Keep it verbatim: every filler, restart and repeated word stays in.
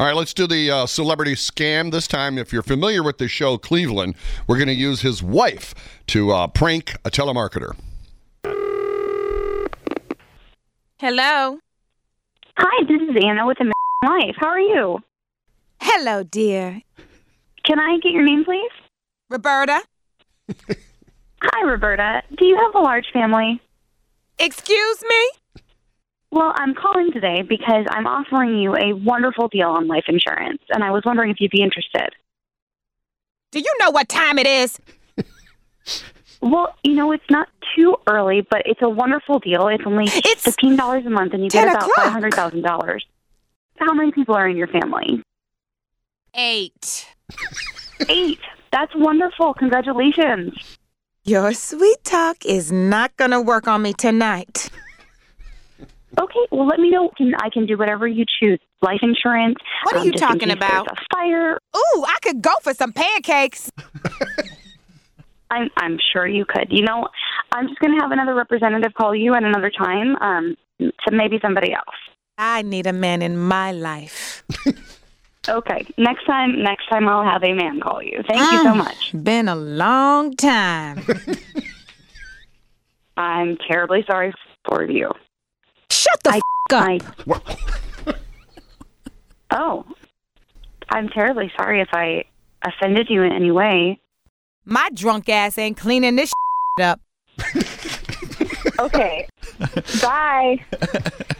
All right, let's do the uh, celebrity scam. This time, if you're familiar with the show Cleveland, we're going to use his wife to uh, prank a telemarketer. Hello. Hi, this is Anna with the Life. How are you? Hello, dear. Can I get your name, please? Roberta. Hi, Roberta. Do you have a large family? Excuse me? Well, I'm calling today because I'm offering you a wonderful deal on life insurance, and I was wondering if you'd be interested. Do you know what time it is? Well, you know, it's not too early, but it's a wonderful deal. It's only It's fifteen dollars a month, and you ten get about o'clock. five hundred thousand dollars. How many people are in your family? Eight. Eight. That's wonderful. Congratulations. Your sweet talk is not going to work on me tonight. Okay, well, let me know. Can I can do whatever you choose. Life insurance. What are um, you just in talking case about? there's a fire. Ooh, I could go for some pancakes. I'm I'm sure you could. You know, I'm just going to have another representative call you at another time. Um, to maybe somebody else. I need a man in my life. Okay, next time. Next time, I'll have a man call you. Thank you so much. Been a long time. I'm terribly sorry for you. Shut the I, f*** up. I, What? oh, I'm terribly sorry if I offended you in any way. My drunk ass ain't cleaning this up. Okay, bye.